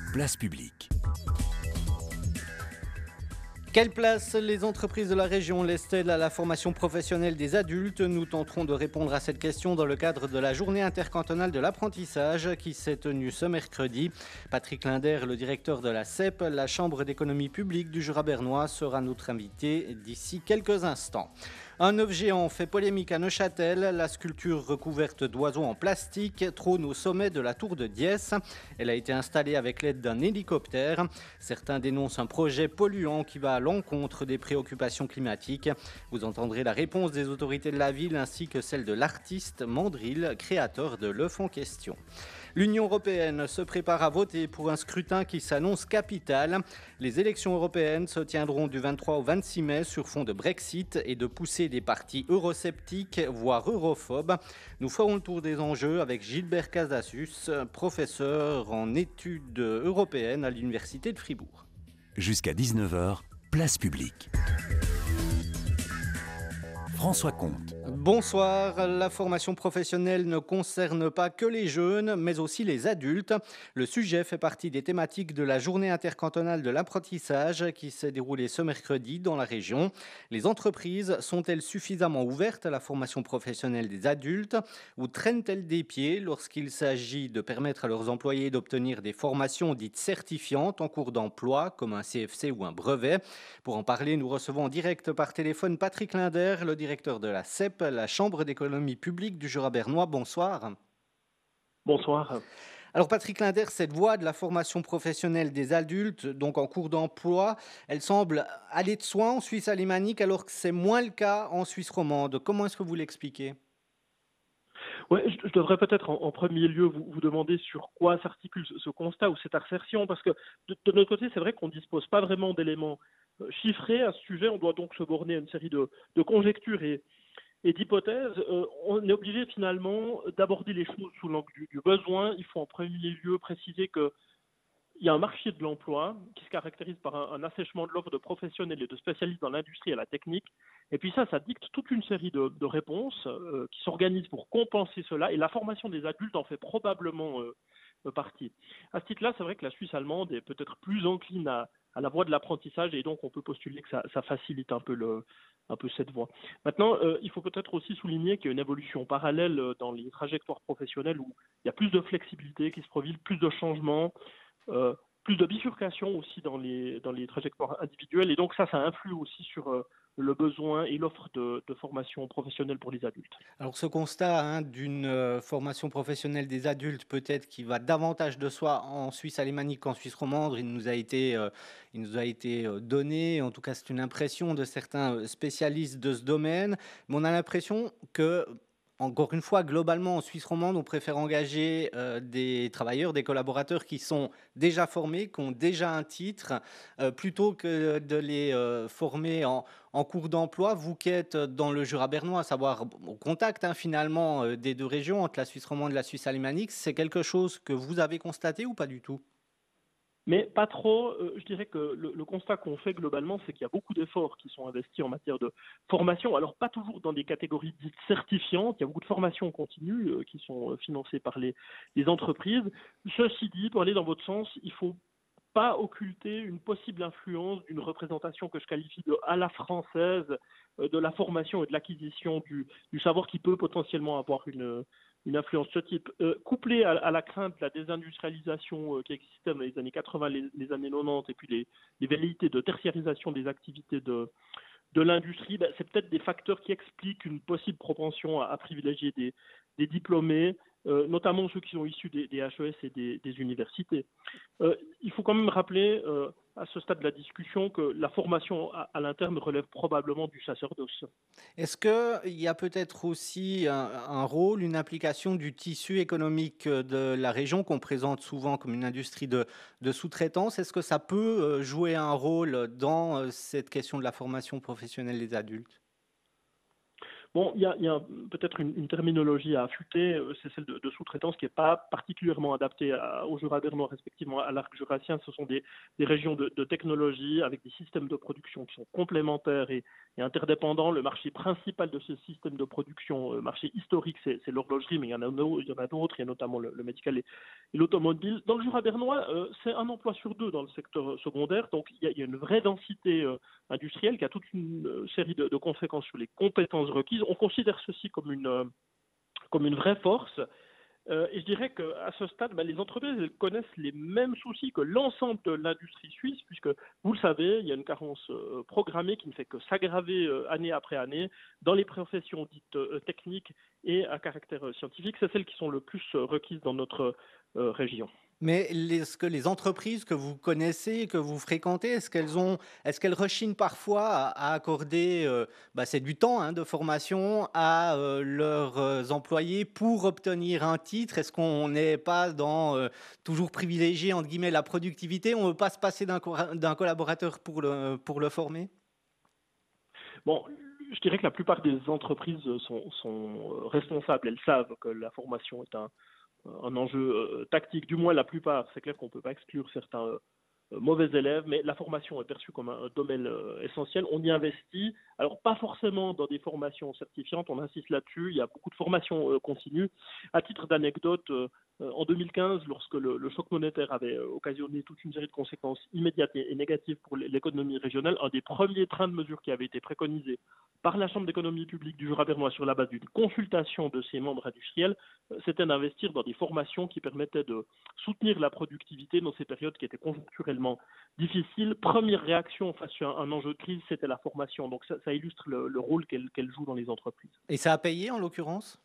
Place publique. Quelle place les entreprises de la région laissent-elles à la formation professionnelle des adultes? Nous tenterons de répondre à cette question dans le cadre de la journée intercantonale de l'apprentissage qui s'est tenue ce mercredi. Patrick Linder, le directeur de la CEP, la Chambre d'économie publique du Jura bernois, sera notre invité d'ici quelques instants. Un œuf géant fait polémique à Neuchâtel. La sculpture recouverte d'oiseaux en plastique trône au sommet de la tour de Diès. Elle a été installée avec l'aide d'un hélicoptère. Certains dénoncent un projet polluant qui va à l'encontre des préoccupations climatiques. Vous entendrez la réponse des autorités de la ville ainsi que celle de l'artiste Mandrill, créateur de l'œuf en question. L'Union européenne se prépare à voter pour un scrutin qui s'annonce capital. Les élections européennes se tiendront du 23 au 26 mai sur fond de Brexit et de poussée des partis eurosceptiques, voire europhobes. Nous ferons le tour des enjeux avec Gilbert Casasus, professeur en études européennes à l'Université de Fribourg. Jusqu'à 19h, place publique. François Comte. Bonsoir, la formation professionnelle ne concerne pas que les jeunes, mais aussi les adultes. Le sujet fait partie des thématiques de la journée intercantonale de l'apprentissage qui s'est déroulée ce mercredi dans la région. Les entreprises sont-elles suffisamment ouvertes à la formation professionnelle des adultes ou traînent-elles des pieds lorsqu'il s'agit de permettre à leurs employés d'obtenir des formations dites certifiantes en cours d'emploi, comme un CFC ou un brevet? Pour en parler, nous recevons en direct par téléphone Patrick Linder, le directeur de la CEP, la Chambre d'économie publique du Jura bernois. Bonsoir. Bonsoir. Alors Patrick Linder, cette voie de la formation professionnelle des adultes, donc en cours d'emploi, elle semble aller de soi en Suisse alémanique alors que c'est moins le cas en Suisse romande. Comment est-ce que vous l'expliquez? Ouais, je devrais peut-être en premier lieu vous demander sur quoi s'articule ce constat ou cette assertion, parce que de notre côté, c'est vrai qu'on ne dispose pas vraiment d'éléments chiffrés à ce sujet. On doit donc se borner à une série de conjectures et d'hypothèses. On est obligé finalement d'aborder les choses sous l'angle du besoin. Il faut en premier lieu préciser que il y a un marché de l'emploi qui se caractérise par un assèchement de l'offre de professionnels et de spécialistes dans l'industrie et la technique. Et puis ça dicte toute une série de réponses qui s'organisent pour compenser cela. Et la formation des adultes en fait probablement partie. À ce titre-là, c'est vrai que la Suisse allemande est peut-être plus encline à la voie de l'apprentissage et donc on peut postuler que ça facilite un peu cette voie. Maintenant, il faut peut-être aussi souligner qu'il y a une évolution parallèle dans les trajectoires professionnelles où il y a plus de flexibilité qui se profile, plus de changements, plus de bifurcation aussi dans les trajectoires individuelles. Et donc ça influe aussi sur le besoin et l'offre de formation professionnelle pour les adultes. Alors ce constat d'une formation professionnelle des adultes peut-être qui va davantage de soi en Suisse alémanique qu'en Suisse romande, il nous a été donné, en tout cas c'est une impression de certains spécialistes de ce domaine, mais on a l'impression que encore une fois, globalement, en Suisse romande, on préfère engager des travailleurs, des collaborateurs qui sont déjà formés, qui ont déjà un titre, plutôt que de les former en cours d'emploi. Vous qui êtes dans le Jura bernois, à savoir au contact finalement des deux régions, entre la Suisse romande et la Suisse alémanique, c'est quelque chose que vous avez constaté ou pas du tout? Mais pas trop. Je dirais que le constat qu'on fait globalement, c'est qu'il y a beaucoup d'efforts qui sont investis en matière de formation. Alors pas toujours dans des catégories dites certifiantes. Il y a beaucoup de formations continues qui sont financées par les entreprises. Ceci dit, pour aller dans votre sens, il faut pas occulter une possible influence d'une représentation que je qualifie de à la française de la formation et de l'acquisition du savoir qui peut potentiellement avoir une influence de ce type. Couplée à la crainte de la désindustrialisation qui existait dans les années 80, les années 90 et puis les velléités de tertiarisation des activités de l'industrie, c'est peut-être des facteurs qui expliquent une possible propension à privilégier des diplômés, notamment ceux qui sont issus des HES et des universités. Il faut quand même rappeler à ce stade de la discussion que la formation à l'interne relève probablement du sacerdoce. Est-ce qu'il y a peut-être aussi un rôle, une implication du tissu économique de la région qu'on présente souvent comme une industrie de sous-traitance? Est-ce que ça peut jouer un rôle dans cette question de la formation professionnelle des adultes? Bon, il y a peut-être une terminologie à affûter, c'est celle de sous-traitance qui n'est pas particulièrement adaptée au Jura bernois, respectivement à l'arc jurassien. Ce sont des régions de technologie avec des systèmes de production qui sont complémentaires et interdépendants. Le marché principal de ce système de production, marché historique, c'est l'horlogerie, mais il y en a d'autres, il y a notamment le médical et l'automobile. Dans le Jura bernois, c'est un emploi sur deux dans le secteur secondaire, donc il y a une vraie densité industrielle qui a toute une série de conséquences sur les compétences requises. On considère ceci comme une vraie force. Et je dirais qu'à ce stade, les entreprises elles connaissent les mêmes soucis que l'ensemble de l'industrie suisse, puisque, vous le savez, il y a une carence programmée qui ne fait que s'aggraver année après année dans les professions dites techniques et à caractère scientifique. C'est celles qui sont le plus requises dans notre région. Mais est-ce que les entreprises que vous connaissez, que vous fréquentez, est-ce qu'elles rechignent parfois à accorder, c'est du temps hein, de formation à leurs employés pour obtenir un titre? Est-ce qu'on n'est pas dans toujours privilégier entre guillemets la productivité? On ne veut pas se passer d'un collaborateur pour le former? Bon, je dirais que la plupart des entreprises sont responsables. Elles savent que la formation est un enjeu tactique, du moins la plupart. C'est clair qu'on ne peut pas exclure certains mauvais élèves, mais la formation est perçue comme un domaine essentiel. On y investit, alors pas forcément dans des formations certifiantes, on insiste là-dessus, il y a beaucoup de formations continues. À titre d'anecdote, en 2015, lorsque le choc monétaire avait occasionné toute une série de conséquences immédiates et négatives pour l'économie régionale, un des premiers trains de mesures qui avait été préconisé par la Chambre d'économie publique du Jura bernois sur la base d'une consultation de ses membres industriels, c'était d'investir dans des formations qui permettaient de soutenir la productivité dans ces périodes qui étaient conjoncturellement difficiles. Première réaction face à un enjeu de crise, c'était la formation. Donc ça illustre le rôle qu'elle joue dans les entreprises. Et ça a payé en l'occurrence?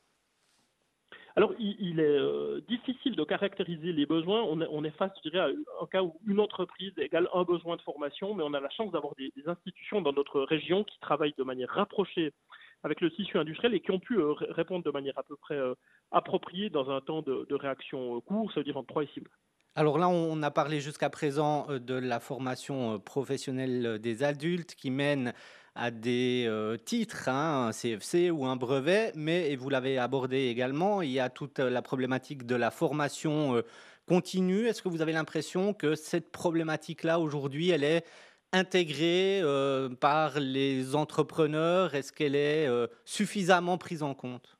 Alors, il est difficile de caractériser les besoins. On est face, je dirais, à un cas où une entreprise égale un besoin de formation, mais on a la chance d'avoir des institutions dans notre région qui travaillent de manière rapprochée avec le tissu industriel et qui ont pu répondre de manière à peu près appropriée dans un temps de réaction court, ça veut dire entre 3 et 6 mois. Alors là, on a parlé jusqu'à présent de la formation professionnelle des adultes qui mène à des titres, hein, un CFC ou un brevet, mais et vous l'avez abordé également, il y a toute la problématique de la formation continue. Est-ce que vous avez l'impression que cette problématique-là, aujourd'hui, elle est intégrée par les entrepreneurs? Est-ce qu'elle est suffisamment prise en compte?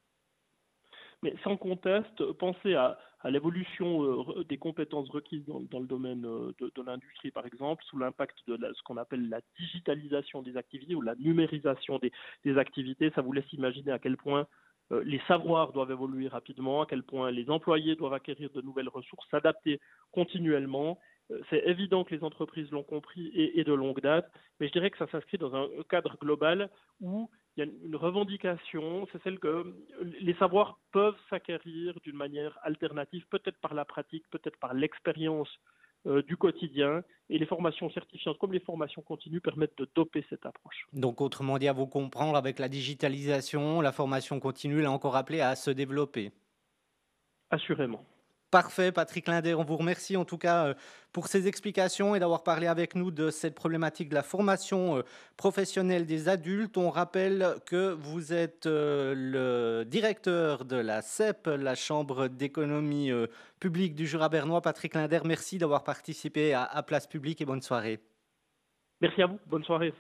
Mais sans conteste, pensez à l'évolution des compétences requises dans le domaine de l'industrie, par exemple, sous l'impact de ce qu'on appelle la digitalisation des activités ou la numérisation des activités. Ça vous laisse imaginer à quel point les savoirs doivent évoluer rapidement, à quel point les employés doivent acquérir de nouvelles ressources, s'adapter continuellement. C'est évident que les entreprises l'ont compris et de longue date, mais je dirais que ça s'inscrit dans un cadre global où il y a une revendication, c'est celle que les savoirs peuvent s'acquérir d'une manière alternative, peut-être par la pratique, peut-être par l'expérience du quotidien, et les formations certifiantes comme les formations continues permettent de doper cette approche. Donc, autrement dit, à vous comprendre, avec la digitalisation, la formation continue, elle est encore appelée à se développer. Assurément. Parfait, Patrick Linder, on vous remercie en tout cas pour ces explications et d'avoir parlé avec nous de cette problématique de la formation professionnelle des adultes. On rappelle que vous êtes le directeur de la CEP, la Chambre d'économie publique du Jura bernois. Patrick Linder, merci d'avoir participé à Place Publique et bonne soirée. Merci à vous, bonne soirée.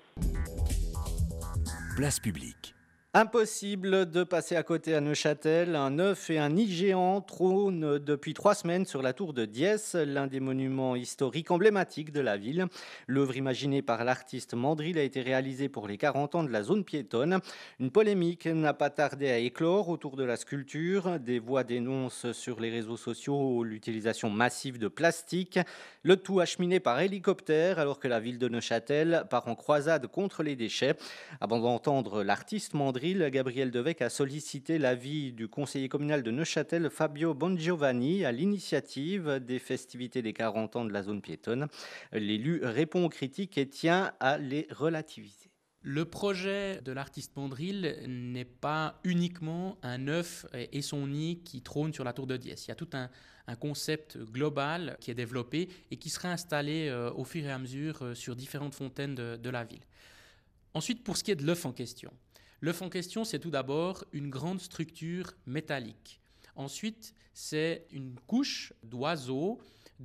Place Publique. Impossible de passer à côté à Neuchâtel. Un œuf et un nid géant trônent depuis 3 semaines sur la tour de Diès, l'un des monuments historiques emblématiques de la ville. L'œuvre imaginée par l'artiste Mandril a été réalisée pour les 40 ans de la zone piétonne. Une polémique n'a pas tardé à éclore autour de la sculpture. Des voix dénoncent sur les réseaux sociaux l'utilisation massive de plastique. Le tout acheminé par hélicoptère alors que la ville de Neuchâtel part en croisade contre les déchets. Avant d'entendre l'artiste Mandril, Gabriel Devec a sollicité l'avis du conseiller communal de Neuchâtel, Fabio Bongiovanni, à l'initiative des festivités des 40 ans de la zone piétonne. L'élu répond aux critiques et tient à les relativiser. Le projet de l'artiste Mandril n'est pas uniquement un œuf et son nid qui trône sur la tour de Diès. Il y a tout un concept global qui est développé et qui sera installé au fur et à mesure sur différentes fontaines de la ville. Ensuite, pour ce qui est de l'œuf en question, L'œuf en question, c'est tout d'abord une grande structure métallique. Ensuite, c'est une couche d'oiseaux,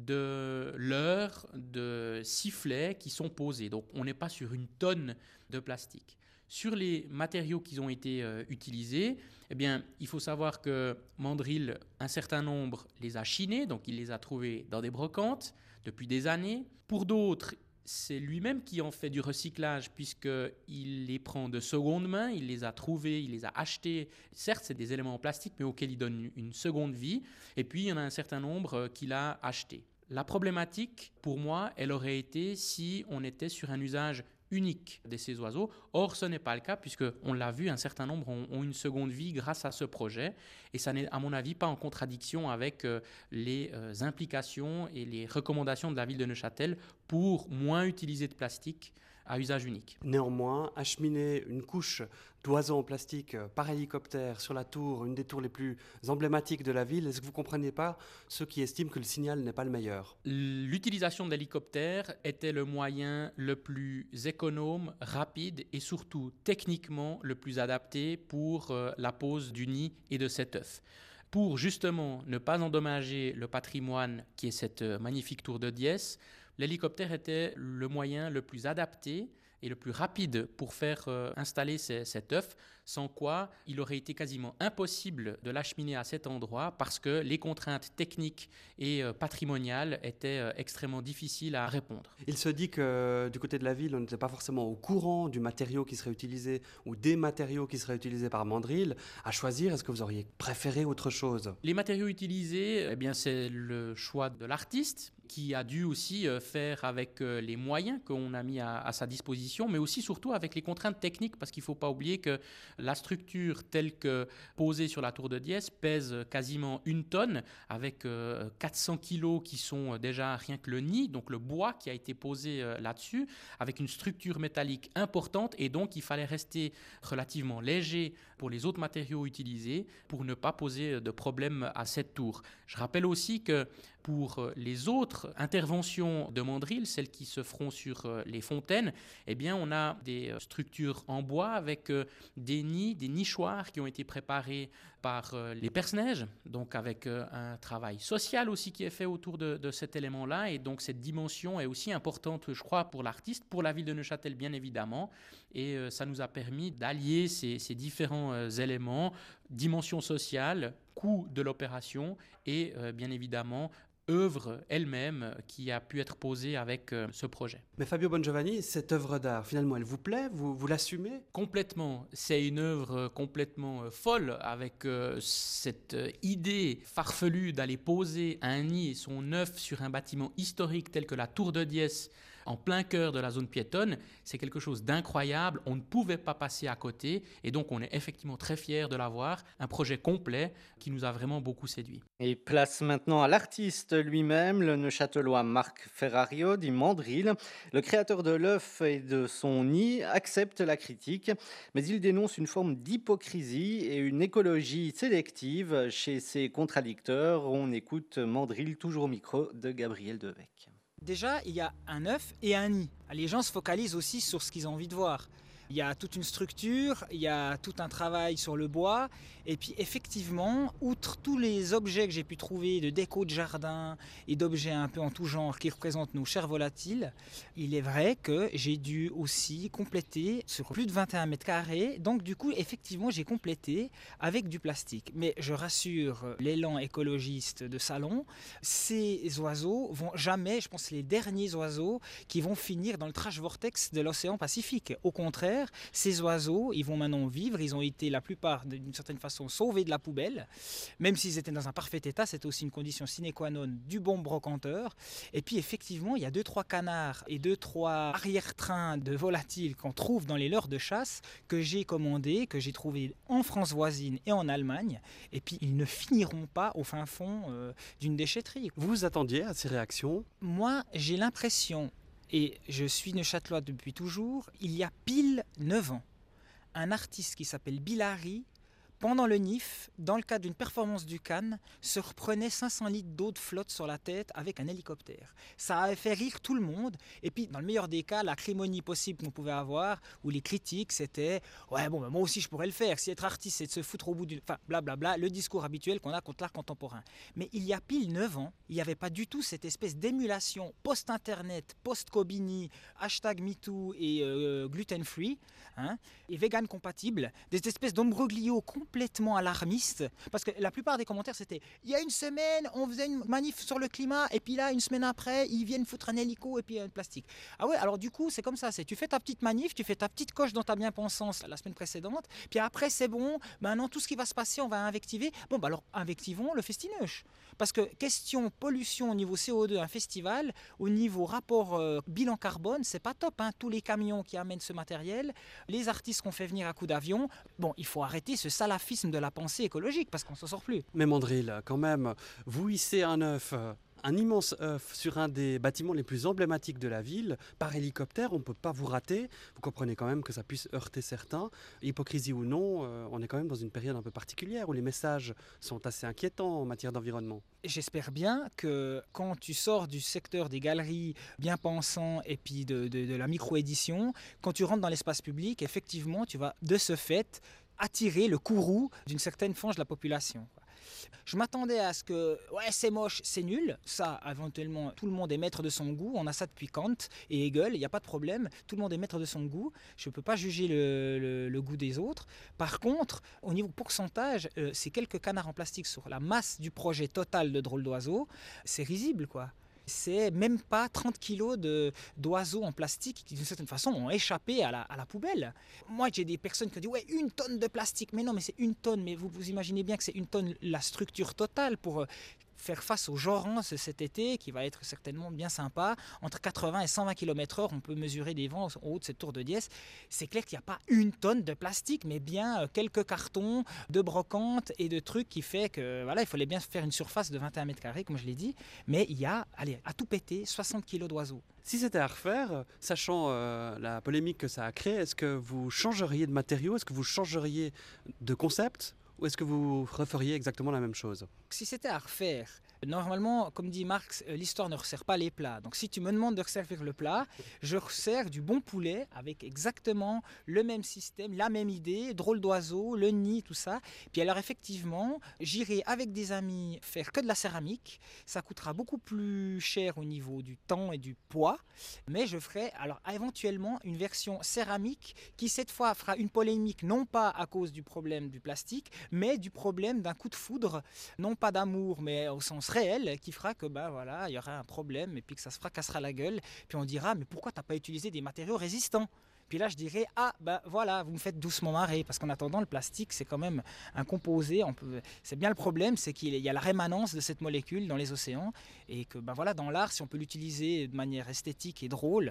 de leurres, de sifflets qui sont posés. Donc, on n'est pas sur une tonne de plastique. Sur les matériaux qui ont été utilisés, eh bien, il faut savoir que Mandrill, un certain nombre, les a chinés, donc il les a trouvés dans des brocantes depuis des années. Pour d'autres, c'est lui-même qui en fait du recyclage puisqu'il les prend de seconde main, il les a trouvés, il les a achetés. Certes, c'est des éléments en plastique, mais auxquels il donne une seconde vie. Et puis, il y en a un certain nombre qu'il a achetés. La problématique, pour moi, elle aurait été si on était sur un usage unique de ces oiseaux. Or, ce n'est pas le cas puisqu'on l'a vu, un certain nombre ont une seconde vie grâce à ce projet. Et ça n'est, à mon avis, pas en contradiction avec les implications et les recommandations de la ville de Neuchâtel pour moins utiliser de plastique à usage unique. Néanmoins, acheminer une couche d'oiseaux en plastique par hélicoptère sur la tour, une des tours les plus emblématiques de la ville, est-ce que vous ne comprenez pas ceux qui estiment que le signal n'est pas le meilleur ? L'utilisation de l'hélicoptère était le moyen le plus économe, rapide et surtout techniquement le plus adapté pour la pose du nid et de cet œuf. Pour justement ne pas endommager le patrimoine qui est cette magnifique tour de Diesse, l'hélicoptère était le moyen le plus adapté et le plus rapide pour faire installer cet œuf, sans quoi il aurait été quasiment impossible de l'acheminer à cet endroit parce que les contraintes techniques et patrimoniales étaient extrêmement difficiles à répondre. Il se dit que du côté de la ville, on n'était pas forcément au courant du matériau qui serait utilisé ou des matériaux qui seraient utilisés par Mandrill. À choisir, est-ce que vous auriez préféré autre chose ? Les matériaux utilisés, eh bien, c'est le choix de l'artiste qui a dû aussi faire avec les moyens qu'on a mis à sa disposition, mais aussi surtout avec les contraintes techniques, parce qu'il ne faut pas oublier que la structure telle que posée sur la tour de Diesse pèse quasiment 1 tonne, avec 400 kilos qui sont déjà rien que le nid, donc le bois qui a été posé là-dessus, avec une structure métallique importante, et donc il fallait rester relativement léger pour les autres matériaux utilisés pour ne pas poser de problème à cette tour. Je rappelle aussi que pour les autres interventions de Mandrill, celles qui se feront sur les fontaines, eh bien, on a des structures en bois avec des nids, des nichoirs qui ont été préparés par les perce-neige, donc avec un travail social aussi qui est fait autour de cet élément-là. Et donc, cette dimension est aussi importante, je crois, pour l'artiste, pour la ville de Neuchâtel, bien évidemment. Et ça nous a permis d'allier ces différents éléments, dimension sociale, coût de l'opération et, bien évidemment, œuvre elle-même qui a pu être posée avec ce projet. Mais Fabio Bongiovanni, cette œuvre d'art, finalement, elle vous plaît ? Vous l'assumez ? Complètement. C'est une œuvre complètement folle avec cette idée farfelue d'aller poser un nid et son œuf sur un bâtiment historique tel que la Tour de Diesse en plein cœur de la zone piétonne. C'est quelque chose d'incroyable. On ne pouvait pas passer à côté et donc on est effectivement très fiers de l'avoir. Un projet complet qui nous a vraiment beaucoup séduit. Et place maintenant à l'artiste lui-même, le Neuchâtelois Marc Ferrario, dit Mandrill. Le créateur de l'œuf et de son nid accepte la critique, mais il dénonce une forme d'hypocrisie et une écologie sélective chez ses contradicteurs. On écoute Mandrill, toujours au micro de Gabriel Devecq. Déjà, il y a un œuf et un nid. Les gens se focalisent aussi sur ce qu'ils ont envie de voir. Il y a toute une structure, il y a tout un travail sur le bois. Et puis effectivement, outre tous les objets que j'ai pu trouver de déco de jardin et d'objets un peu en tout genre qui représentent nos chers volatiles, il est vrai que j'ai dû aussi compléter sur plus de 21 mètres carrés. Donc du coup, effectivement, j'ai complété avec du plastique. Mais je rassure l'élan écologiste de Salon, ces oiseaux vont jamais, je pense, les derniers oiseaux qui vont finir dans le trash vortex de l'océan Pacifique. Au contraire, ces oiseaux, ils vont maintenant vivre, ils ont été la plupart d'une certaine façon sauvés de la poubelle, même s'ils étaient dans un parfait état, c'était aussi une condition sine qua non du bon brocanteur. Et puis effectivement, il y a 2-3 canards et 2-3 arrière-trains de volatiles qu'on trouve dans les leurres de chasse que j'ai commandés, que j'ai trouvés en France voisine et en Allemagne, et puis ils ne finiront pas au fin fond d'une déchetterie. Vous vous attendiez à ces réactions ? Moi, j'ai l'impression, et je suis neuchâtelois depuis toujours, il y a pile 9 ans, un artiste qui s'appelle Billari pendant le NIF, dans le cadre d'une performance du Cannes, se reprenait 500 litres d'eau de flotte sur la tête avec un hélicoptère. Ça avait fait rire tout le monde. Et puis, dans le meilleur des cas, l'acrimonie possible qu'on pouvait avoir, ou les critiques, c'était « Ouais, bon, ben, moi aussi, je pourrais le faire. Si être artiste, c'est de se foutre au bout d'une... » Enfin, blablabla, le discours habituel qu'on a contre l'art contemporain. Mais il y a pile 9 ans, il n'y avait pas du tout cette espèce d'émulation post-internet, post-Kobini, hashtag MeToo et gluten-free, et vegan compatible, des espèces d'imbroglio complètement alarmistes, parce que la plupart des commentaires c'était il y a une semaine on faisait une manif sur le climat et puis là une semaine après ils viennent foutre un hélico et puis un plastique. Ah ouais, alors du coup c'est comme ça, tu fais ta petite manif, tu fais ta petite coche dans ta bien-pensance la semaine précédente, puis après c'est bon, maintenant tout ce qui va se passer on va invectiver. Bon bah alors invectivons le festineuche. Parce que question pollution au niveau CO2, un festival, au niveau rapport bilan carbone, c'est pas top. Tous les camions qui amènent ce matériel, les artistes qu'on fait venir à coups d'avion, bon, il faut arrêter ce salafisme de la pensée écologique parce qu'on s'en sort plus. Mais Mandril, quand même, vous hissez un immense œuf sur un des bâtiments les plus emblématiques de la ville, par hélicoptère, on ne peut pas vous rater. Vous comprenez quand même que ça puisse heurter certains. Hypocrisie ou non, on est quand même dans une période un peu particulière où les messages sont assez inquiétants en matière d'environnement. J'espère bien que quand tu sors du secteur des galeries bien pensants et puis de la micro-édition, quand tu rentres dans l'espace public, effectivement, tu vas de ce fait attirer le courroux d'une certaine frange de la population. Je m'attendais à ce que, ouais, c'est moche, c'est nul. Ça, éventuellement, tout le monde est maître de son goût. On a ça depuis Kant et Hegel, il n'y a pas de problème. Tout le monde est maître de son goût. Je ne peux pas juger le goût des autres. Par contre, au niveau pourcentage, c'est quelques canards en plastique sur la masse du projet total de Drôle d'oiseau. C'est risible, quoi. C'est même pas 30 kilos d'oiseaux en plastique qui, d'une certaine façon, ont échappé à la poubelle. Moi, j'ai des personnes qui disent « Ouais, 1 tonne de plastique !» Mais non, mais c'est 1 tonne. Mais vous imaginez bien que c'est 1 tonne la structure totale pour faire face au Jorance cet été, qui va être certainement bien sympa. Entre 80 et 120 km/h, on peut mesurer des vents au haut de cette tour de Diès. C'est clair qu'il n'y a pas 1 tonne de plastique, mais bien quelques cartons de brocante et de trucs qui fait que, voilà, il fallait bien faire une surface de 21 mètres carrés, comme je l'ai dit. Mais il y a, allez, à tout péter, 60 kilos d'oiseaux. Si c'était à refaire, sachant la polémique que ça a créé, est-ce que vous changeriez de matériaux? Est-ce que vous changeriez de concept? Ou est-ce que vous referiez exactement la même chose? Si c'était à refaire, normalement, comme dit Marx, l'histoire ne resserre pas les plats. Donc si tu me demandes de resservir le plat, je resserre du bon poulet avec exactement le même système, la même idée, drôle d'oiseau, le nid, tout ça. Puis alors effectivement, j'irai avec des amis faire que de la céramique. Ça coûtera beaucoup plus cher au niveau du temps et du poids. Mais je ferai alors éventuellement une version céramique qui cette fois fera une polémique non pas à cause du problème du plastique, mais du problème d'un coup de foudre, non pas d'amour, mais au sens réel, qui fera que voilà, il y aura un problème et puis que ça se fracassera la gueule. Puis on dira, mais pourquoi tu n'as pas utilisé des matériaux résistants? Puis là, je dirais, voilà, vous me faites doucement marrer, parce qu'en attendant, le plastique, c'est quand même un composé. C'est bien le problème, c'est qu'il y a la rémanence de cette molécule dans les océans, et que voilà, dans l'art, si on peut l'utiliser de manière esthétique et drôle,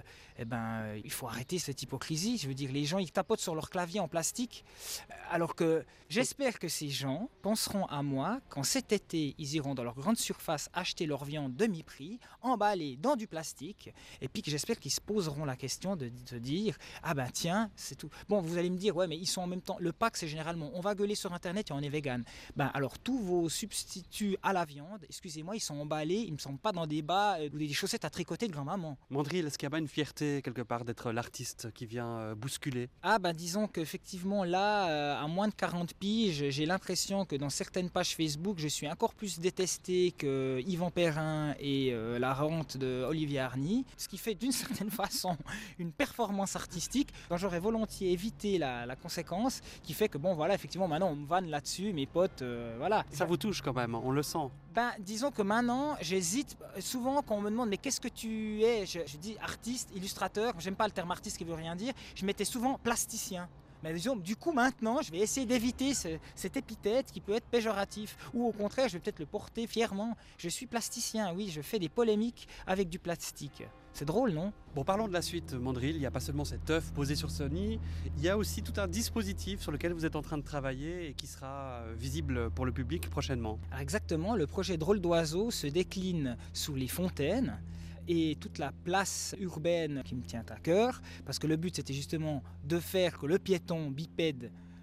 il faut arrêter cette hypocrisie. Je veux dire, les gens, ils tapotent sur leur clavier en plastique, alors que j'espère que ces gens penseront à moi quand cet été, ils iront dans leur grande surface acheter leur viande demi-prix, emballée dans du plastique, et puis que j'espère qu'ils se poseront la question de se dire, ah ben tiens, c'est tout. Bon, vous allez me dire, ouais, mais ils sont en même temps. Le pack, c'est généralement, on va gueuler sur Internet et on est vegan. Alors, tous vos substituts à la viande, excusez-moi, ils sont emballés, ils ne me semblent pas dans des bas ou des chaussettes à tricoter de grand-maman. Mandril, est-ce qu'il n'y a pas une fierté, quelque part, d'être l'artiste qui vient bousculer? Disons qu'effectivement, là, à moins de 40 piges, j'ai l'impression que dans certaines pages Facebook, je suis encore plus détesté que Yvan Perrin et la rente de Olivier Harny, ce qui fait d'une certaine façon une performance artistique dont j'aurais volontiers évité la conséquence, qui fait que effectivement maintenant on me vanne là-dessus, mes potes, voilà. Ça vous touche quand même, on le sent. Disons que maintenant j'hésite souvent quand on me demande mais qu'est-ce que tu es, je dis artiste, illustrateur, j'aime pas le terme artiste qui veut rien dire, je mettais souvent plasticien. Mais disons, du coup maintenant je vais essayer d'éviter cette épithète qui peut être péjoratif, ou au contraire je vais peut-être le porter fièrement. Je suis plasticien, oui, je fais des polémiques avec du plastique. C'est drôle, non? Bon, parlons de la suite, Mandril. Il n'y a pas seulement cet œuf posé sur ce nid, il y a aussi tout un dispositif sur lequel vous êtes en train de travailler et qui sera visible pour le public prochainement. Alors exactement, le projet Drôle d'oiseau se décline sous les fontaines et toute la place urbaine qui me tient à cœur, parce que le but c'était justement de faire que le piéton bipède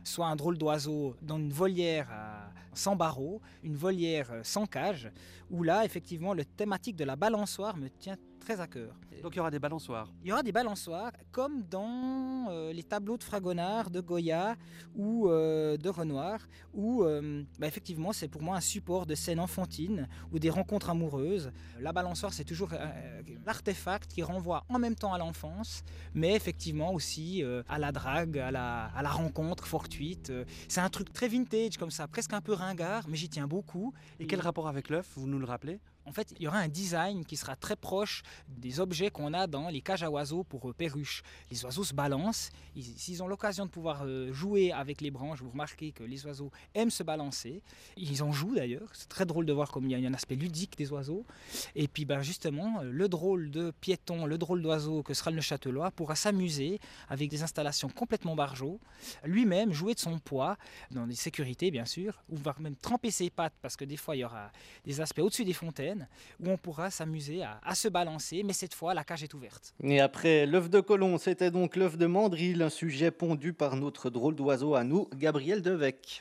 soit un drôle d'oiseau dans une volière sans barreaux, une volière sans cage, où là, effectivement, le thématique de la balançoire me tient très à cœur. Donc il y aura des balançoires. Il y aura des balançoires comme dans les tableaux de Fragonard, de Goya ou de Renoir, où effectivement c'est pour moi un support de scènes enfantines ou des rencontres amoureuses. La balançoire, c'est toujours l'artefact qui renvoie en même temps à l'enfance, mais effectivement aussi à la drague, à la rencontre fortuite. C'est un truc très vintage comme ça, presque un peu ringard, mais j'y tiens beaucoup. Et quel rapport avec l'œuf, vous nous le rappelez ? En fait, il y aura un design qui sera très proche des objets qu'on a dans les cages à oiseaux pour perruches. Les oiseaux se balancent. S'ils ont l'occasion de pouvoir jouer avec les branches, vous remarquez que les oiseaux aiment se balancer. Ils en jouent d'ailleurs. C'est très drôle de voir comme il y a un aspect ludique des oiseaux. Et puis justement, le drôle de piéton, le drôle d'oiseau que sera le Neuchâtelois pourra s'amuser avec des installations complètement barjots. Lui-même jouer de son poids, dans des sécurités bien sûr, ou va même tremper ses pattes parce que des fois il y aura des aspects au-dessus des fontaines où on pourra s'amuser à se balancer, mais cette fois, la cage est ouverte. Et après l'œuf de Colomb, c'était donc l'œuf de Mandril, un sujet pondu par notre drôle d'oiseau à nous, Gabriel Devecq.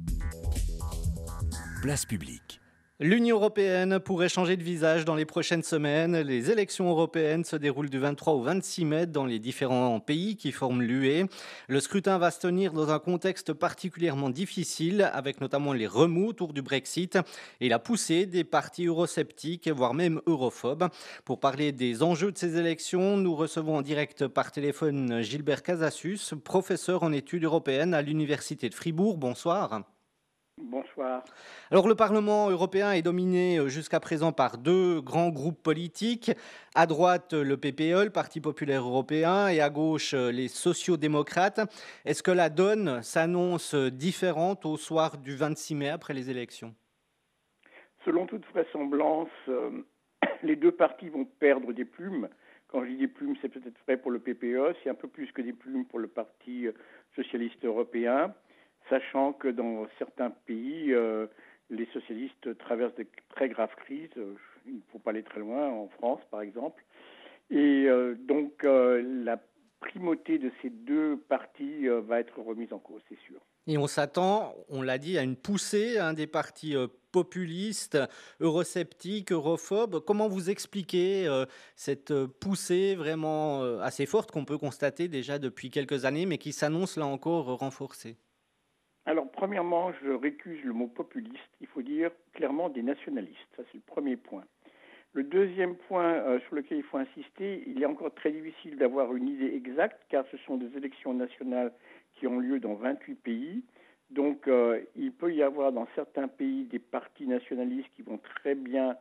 Place publique. L'Union européenne pourrait changer de visage dans les prochaines semaines. Les élections européennes se déroulent du 23 au 26 mai dans les différents pays qui forment l'UE. Le scrutin va se tenir dans un contexte particulièrement difficile, avec notamment les remous autour du Brexit et la poussée des partis eurosceptiques, voire même europhobes. Pour parler des enjeux de ces élections, nous recevons en direct par téléphone Gilbert Casassus, professeur en études européennes à l'Université de Fribourg. Bonsoir. Bonsoir. Alors le Parlement européen est dominé jusqu'à présent par deux grands groupes politiques. À droite, le PPE, le Parti populaire européen, et à gauche, les sociaux-démocrates. Est-ce que la donne s'annonce différente au soir du 26 mai après les élections ? Selon toute vraisemblance, les deux partis vont perdre des plumes. Quand je dis des plumes, c'est peut-être vrai pour le PPE, c'est un peu plus que des plumes pour le Parti socialiste européen. Sachant que dans certains pays, les socialistes traversent de très graves crises. Il ne faut pas aller très loin, en France par exemple. Et donc la primauté de ces deux partis va être remise en cause, c'est sûr. Et on s'attend, on l'a dit, à une poussée des partis populistes, eurosceptiques, europhobes. Comment vous expliquez cette poussée vraiment assez forte qu'on peut constater déjà depuis quelques années, mais qui s'annonce là encore renforcée ? Alors, premièrement, je récuse le mot populiste. Il faut dire clairement des nationalistes. Ça, c'est le premier point. Le deuxième point sur lequel il faut insister, il est encore très difficile d'avoir une idée exacte, car ce sont des élections nationales qui ont lieu dans 28 pays. Donc, il peut y avoir dans certains pays des partis nationalistes qui vont très bien,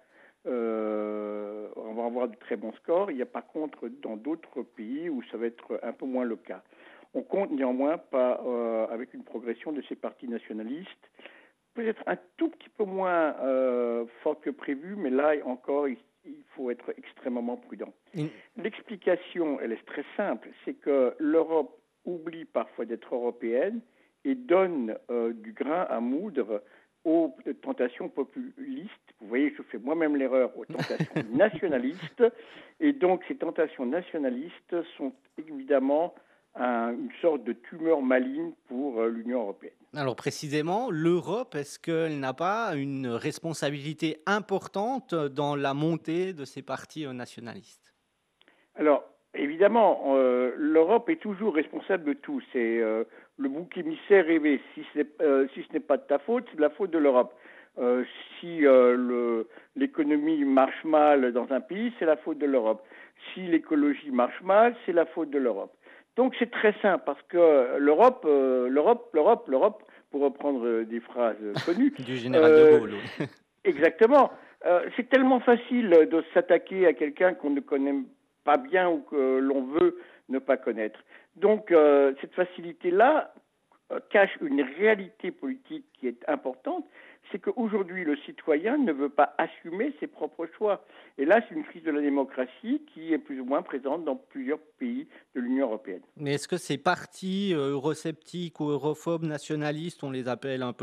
on va avoir de très bons scores. Il y a par contre dans d'autres pays où ça va être un peu moins le cas. On compte néanmoins pas avec une progression de ces partis nationalistes, peut-être un tout petit peu moins forte que prévu, mais là encore, il faut être extrêmement prudent. L'explication, elle est très simple, c'est que l'Europe oublie parfois d'être européenne et donne du grain à moudre aux tentations populistes. Vous voyez, je fais moi-même l'erreur aux tentations nationalistes, et donc ces tentations nationalistes sont évidemment une sorte de tumeur maligne pour l'Union européenne. Alors précisément, l'Europe, est-ce qu'elle n'a pas une responsabilité importante dans la montée de ces partis nationalistes ? Alors, évidemment, l'Europe est toujours responsable de tout. C'est le bouc émissaire rêvé. Si ce n'est pas de ta faute, c'est de la faute de l'Europe. Si l'économie marche mal dans un pays, c'est la faute de l'Europe. Si l'écologie marche mal, c'est la faute de l'Europe. Donc c'est très simple parce que l'Europe, pour reprendre des phrases connues. Du général de Gaulle. Exactement. C'est tellement facile de s'attaquer à quelqu'un qu'on ne connaît pas bien ou que l'on veut ne pas connaître. Donc cette facilité-là cache une réalité politique qui est importante, c'est qu'aujourd'hui le citoyen ne veut pas assumer ses propres choix. Et là, c'est une crise de la démocratie qui est plus ou moins présente dans plusieurs pays de l'Union européenne. Mais est-ce que ces partis eurosceptiques ou europhobes nationalistes, on les appelle un peu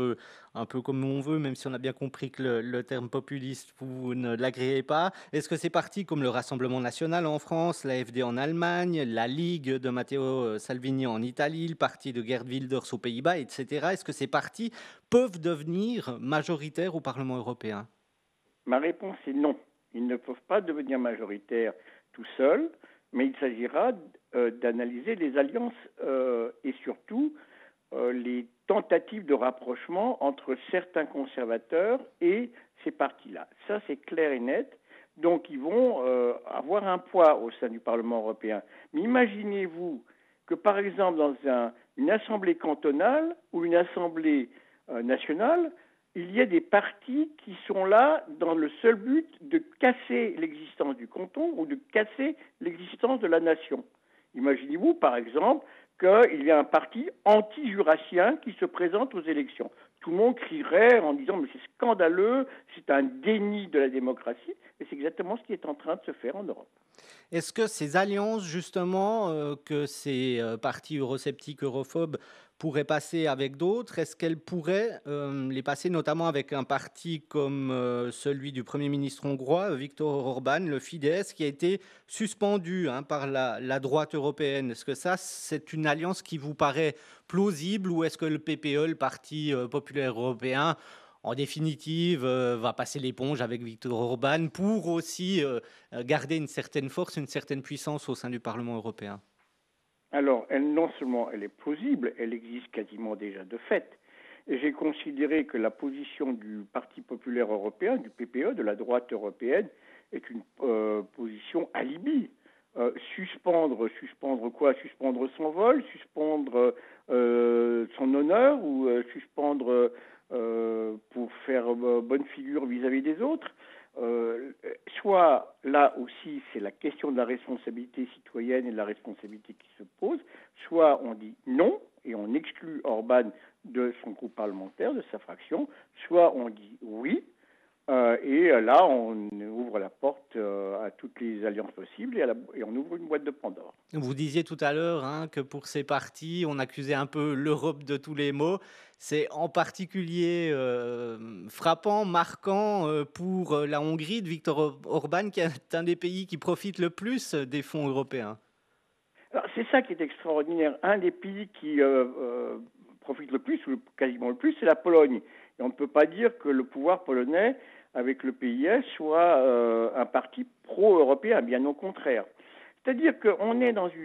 un peu comme on veut, même si on a bien compris que le terme populiste, vous ne l'agréez pas. Est-ce que ces partis comme le Rassemblement national en France, l'AfD en Allemagne, la Ligue de Matteo Salvini en Italie, le parti de Geert Wilders aux Pays-Bas, etc., est-ce que ces partis peuvent devenir majoritaires au Parlement européen? Ma réponse est non. Ils ne peuvent pas devenir majoritaires tout seuls, mais il s'agira d'analyser les alliances et surtout les tentatives de rapprochement entre certains conservateurs et ces partis-là. Ça, c'est clair et net. Donc, ils vont avoir un poids au sein du Parlement européen. Mais imaginez-vous que, par exemple, dans une assemblée cantonale ou une assemblée nationale, il y a des partis qui sont là dans le seul but de casser l'existence du canton ou de casser l'existence de la nation. Imaginez-vous, par exemple, qu'il y a un parti anti-jurassien qui se présente aux élections. Tout le monde crierait en disant « mais c'est scandaleux, c'est un déni de la démocratie ». Et c'est exactement ce qui est en train de se faire en Europe. Est-ce que ces alliances, justement, que ces partis eurosceptiques, europhobes pourraient passer avec d'autres, est-ce qu'elles pourraient les passer notamment avec un parti comme celui du Premier ministre hongrois, Viktor Orban, le Fidesz, qui a été suspendu par la droite européenne? Est-ce que ça, c'est une alliance qui vous paraît plausible ou est-ce que le PPE, le Parti populaire européen, en définitive, va passer l'éponge avec Viktor Orban pour aussi garder une certaine force, une certaine puissance au sein du Parlement européen? Alors, non seulement elle est plausible, elle existe quasiment déjà de fait. Et j'ai considéré que la position du Parti populaire européen, du PPE, de la droite européenne, est une position alibi. Suspendre quoi? Suspendre son vol, suspendre son honneur ou suspendre pour faire bonne figure vis-à-vis des autres. Soit là aussi c'est la question de la responsabilité citoyenne et de la responsabilité qui se pose, soit on dit non et on exclut Orban de son groupe parlementaire, de sa fraction, soit on dit oui. Et là, on ouvre la porte à toutes les alliances possibles et on ouvre une boîte de Pandore. Vous disiez tout à l'heure que pour ces partis, on accusait un peu l'Europe de tous les maux. C'est en particulier frappant, marquant pour la Hongrie de Viktor Orban, qui est un des pays qui profite le plus des fonds européens. Alors, c'est ça qui est extraordinaire. Un des pays qui profite le plus, ou quasiment le plus, c'est la Pologne. Et on ne peut pas dire que le pouvoir polonais, avec le PIS, soit un parti pro-européen, bien au contraire. C'est-à-dire qu'on est dans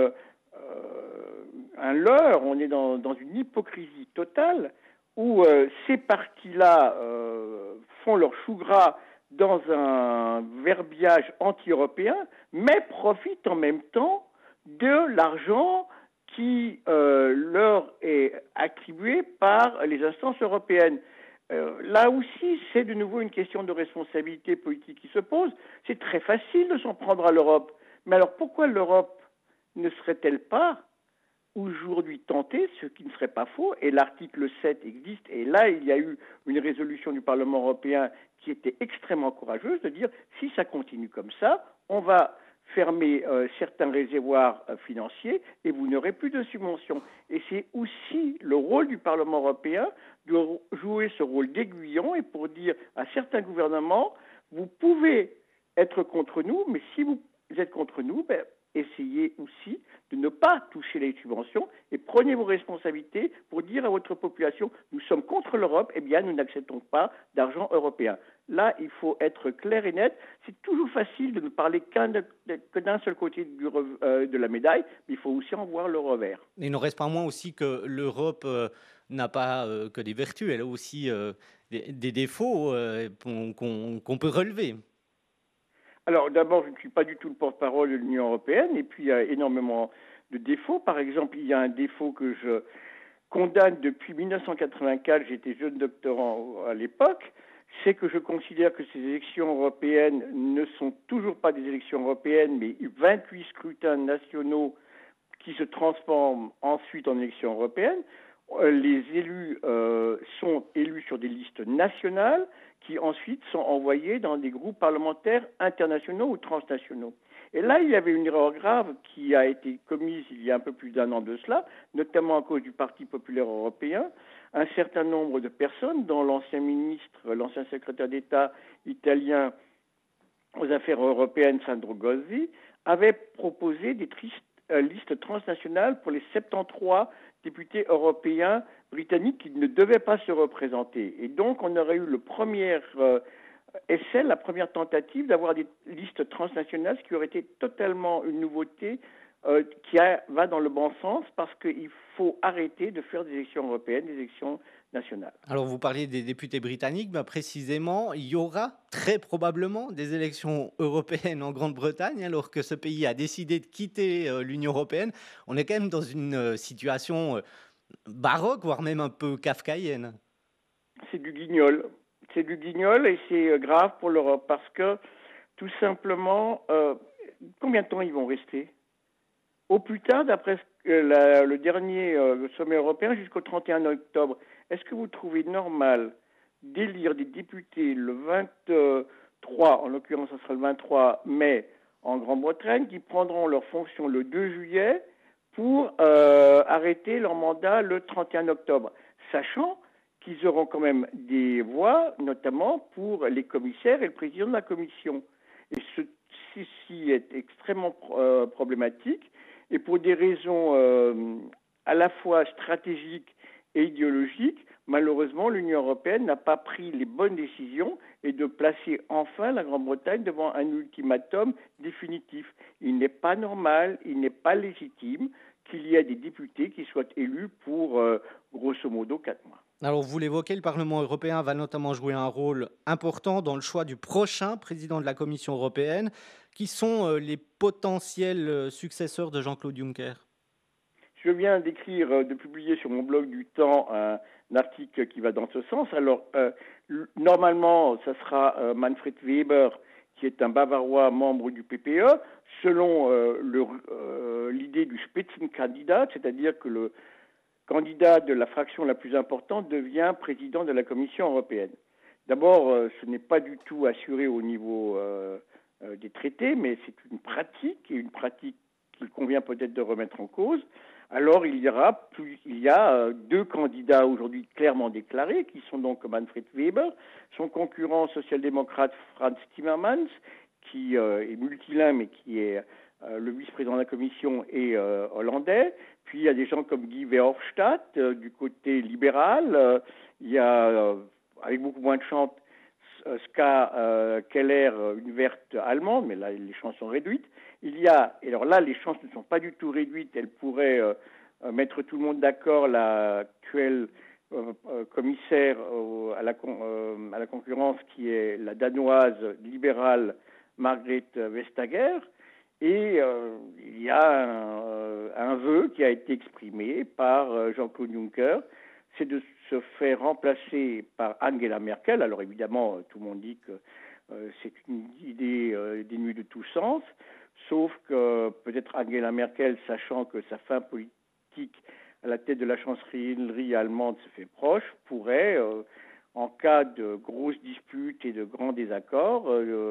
un leurre, on est dans une hypocrisie totale où ces partis-là font leur chou gras dans un verbiage anti-européen, mais profitent en même temps de l'argent qui leur est attribué par les instances européennes. Là aussi, c'est de nouveau une question de responsabilité politique qui se pose. C'est très facile de s'en prendre à l'Europe. Mais alors pourquoi l'Europe ne serait-elle pas aujourd'hui tentée, ce qui ne serait pas faux, et l'article 7 existe, et là il y a eu une résolution du Parlement européen qui était extrêmement courageuse, de dire si ça continue comme ça, on va fermer certains réservoirs financiers et vous n'aurez plus de subventions. Et c'est aussi le rôle du Parlement européen de jouer ce rôle d'aiguillon et pour dire à certains gouvernements, vous pouvez être contre nous, mais si vous êtes contre nous, essayez aussi de ne pas toucher les subventions et prenez vos responsabilités pour dire à votre population, nous sommes contre l'Europe, eh bien nous n'acceptons pas d'argent européen. Là, il faut être clair et net. C'est toujours facile de ne parler que d'un seul côté de la médaille, mais il faut aussi en voir le revers. Il n'en reste pas moins aussi que l'Europe n'a pas que des vertus, elle a aussi des défauts qu'on peut relever. Alors d'abord, je ne suis pas du tout le porte-parole de l'Union européenne, et puis il y a énormément de défauts. Par exemple, il y a un défaut que je condamne depuis 1984, j'étais jeune doctorant à l'époque, c'est que je considère que ces élections européennes ne sont toujours pas des élections européennes, mais 28 scrutins nationaux qui se transforment ensuite en élections européennes. les élus sont élus sur des listes nationales qui ensuite sont envoyés dans des groupes parlementaires internationaux ou transnationaux. Et là, il y avait une erreur grave qui a été commise il y a un peu plus d'1 an de cela, notamment à cause du Parti populaire européen. Un certain nombre de personnes, dont l'ancien ministre, l'ancien secrétaire d'État italien aux affaires européennes, Sandro Gozzi, avaient proposé des listes transnationales pour les 73 députés européens britanniques qui ne devaient pas se représenter. Et donc, on aurait eu le premier essai, la première tentative d'avoir des listes transnationales, ce qui aurait été totalement une nouveauté va dans le bon sens, parce qu'il faut arrêter de faire des élections européennes, des élections nationales. Alors vous parliez des députés britanniques, précisément, il y aura très probablement des élections européennes en Grande-Bretagne, alors que ce pays a décidé de quitter l'Union européenne. On est quand même dans une situation baroque, voire même un peu kafkaïenne. C'est du guignol. C'est du guignol et c'est grave pour l'Europe parce que, tout simplement, combien de temps ils vont rester ? Au plus tard, d'après le dernier sommet européen, jusqu'au 31 octobre. Est-ce que vous trouvez normal d'élire des députés le 23, en l'occurrence ce sera le 23 mai en Grande-Bretagne, qui prendront leurs fonctions le 2 juillet pour arrêter leur mandat le 31 octobre, sachant qu'ils auront quand même des voix, notamment pour les commissaires et le président de la commission. Et ceci est extrêmement problématique, et pour des raisons à la fois stratégiques et idéologiques, malheureusement, l'Union européenne n'a pas pris les bonnes décisions et de placer enfin la Grande-Bretagne devant un ultimatum définitif. Il n'est pas normal, il n'est pas légitime qu'il y ait des députés qui soient élus pour, grosso modo, 4 mois. Alors vous l'évoquez, le Parlement européen va notamment jouer un rôle important dans le choix du prochain président de la Commission européenne. Qui sont les potentiels successeurs de Jean-Claude Juncker ? Je viens de publier sur mon blog du Temps un article qui va dans ce sens. Alors, normalement, ça sera Manfred Weber, qui est un Bavarois membre du PPE, selon l'idée du Spitzenkandidat, c'est-à-dire que le candidat de la fraction la plus importante devient président de la Commission européenne. D'abord, ce n'est pas du tout assuré au niveau des traités, mais c'est une pratique, et une pratique qu'il convient peut-être de remettre en cause. Alors, il y a 2 candidats aujourd'hui clairement déclarés, qui sont donc Manfred Weber, son concurrent social-démocrate Frans Timmermans, qui est multilingue, mais qui est le vice-président de la Commission et hollandais. Puis il y a des gens comme Guy Verhofstadt, du côté libéral. Il y a, avec beaucoup moins de chance, Ska Keller, une verte allemande, mais là, les chances sont réduites. Et alors là, les chances ne sont pas du tout réduites. Elle pourrait mettre tout le monde d'accord, l'actuelle commissaire à la concurrence, qui est la danoise libérale Margrethe Vestager. Et il y a un vœu qui a été exprimé par Jean-Claude Juncker, c'est de se faire remplacer par Angela Merkel. Alors évidemment, tout le monde dit que c'est une idée dénuée de tout sens, sauf que peut-être Angela Merkel, sachant que sa fin politique à la tête de la chancellerie allemande se fait proche, pourrait, en cas de grosses disputes et de grands désaccords,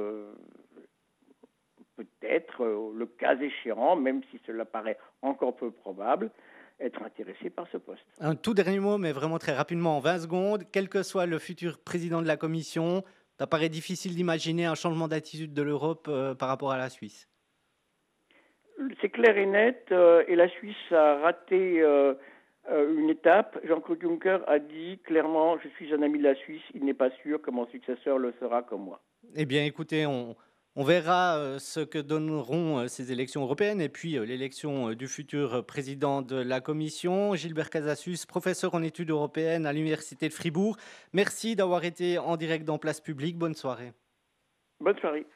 peut-être, le cas échéant, même si cela paraît encore peu probable, être intéressé par ce poste. Un tout dernier mot, mais vraiment très rapidement, en 20 secondes. Quel que soit le futur président de la Commission, ça paraît difficile d'imaginer un changement d'attitude de l'Europe par rapport à la Suisse. C'est clair et net, et la Suisse a raté une étape. Jean-Claude Juncker a dit clairement, je suis un ami de la Suisse, il n'est pas sûr que mon successeur le sera comme moi. Eh bien écoutez, on verra ce que donneront ces élections européennes et puis l'élection du futur président de la Commission. Gilbert Casasus, professeur en études européennes à l'Université de Fribourg. Merci d'avoir été en direct dans Place Publique. Bonne soirée. Bonne soirée.